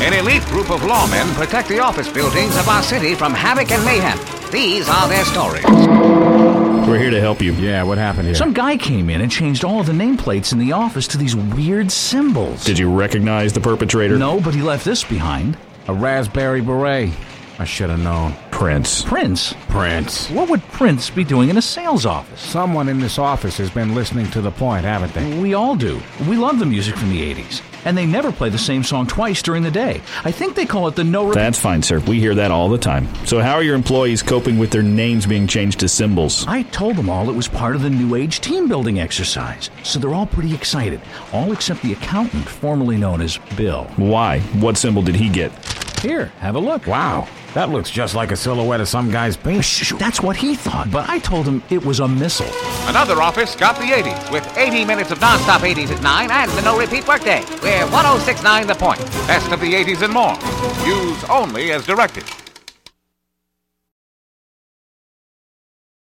An elite group of lawmen protect the office buildings of our city from havoc and mayhem. These are their stories. We're here to help you. Yeah, what happened here? Some guy came in and changed all of the nameplates in the office to these weird symbols. Did you recognize the perpetrator? No, but he left this behind. A raspberry beret. I should have known. Prince. Prince? Prince. What would Prince be doing in a sales office? Someone in this office has been listening to The Point, haven't they? We all do. We love the music from the 80s. And they never play the same song twice during the day. I think they call it the no... That's fine, sir. We hear that all the time. So how are your employees coping with their names being changed to symbols? I told them all it was part of the New Age team-building exercise. So they're all pretty excited. All except the accountant, formerly known as Bill. Why? What symbol did he get? Here, have a look. Wow, that looks just like a silhouette of some guy's penis. Shh, that's what he thought, but I told him it was a missile. Another office got the 80s with 80 minutes of non-stop 80s at 9 and the no-repeat workday. We're 1069 The Point. Best of the 80s and more. Use only as directed.